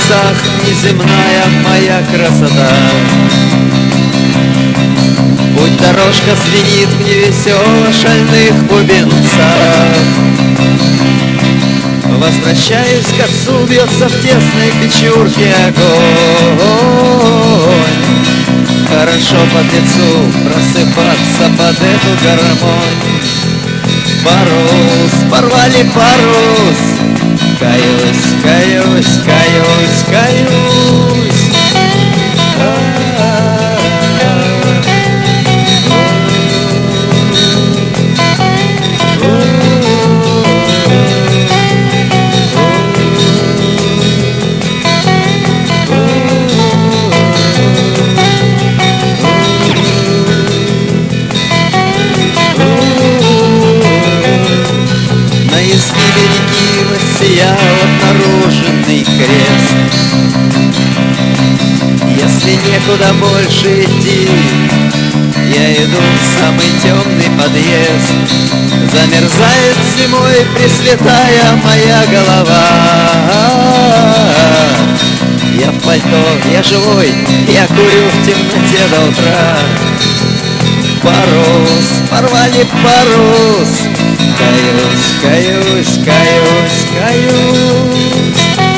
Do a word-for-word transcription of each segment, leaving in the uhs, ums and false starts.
небесах неземная моя красота. Путь дорожка звенит в невесело шальных бубенцах. Возвращаюсь к отцу, бьется в тесной печурке огонь. Хорошо подлецу просыпаться под эту гармонь. Парус, порвали парус. Каюсь, каюсь, каюсь, каюсь. Сиял обнаруженный крест. Если некуда больше идти, я иду в самый темный подъезд. Замерзает зимой пресвятая моя голова. Я в пальто, я живой, я курю в темноте до утра. Парус, порвали парус. Каюсь, каюсь, каюсь, каюсь.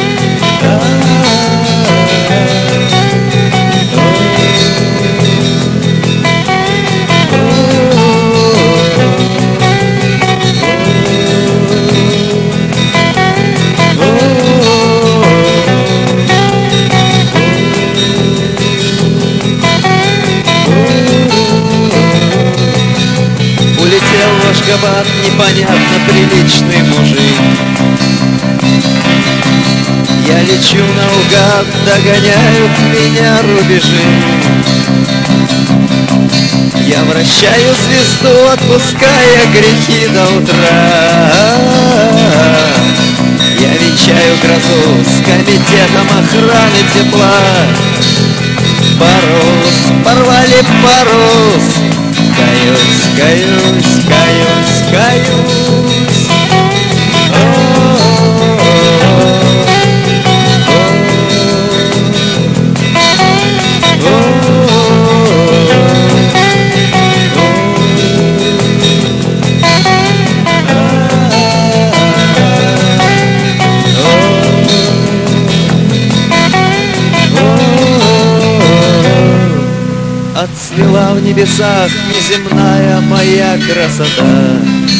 Улетел в Ашгабад непонятно приличный мужик. Я лечу наугад, догоняют меня рубежи. Я вращаю звезду, отпуская грехи до утра. Я венчаю грозу с комитетом охраны тепла. Парус, порвали парус. Каюсь, каюсь, каюсь, каюсь. Отцвела в небесах неземная моя красота.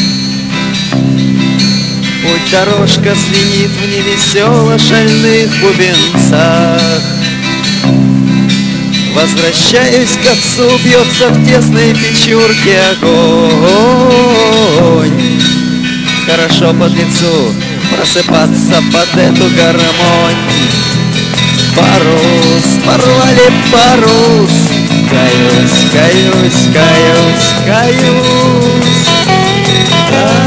Путь дорожка звенит в невесело шальных бубенцах. Возвращаюсь к отцу, бьется в тесной печурке огонь. Хорошо подлецу просыпаться под эту гармонь. Парус, порвали парус. Каюсь, каюсь, каюсь, каюсь.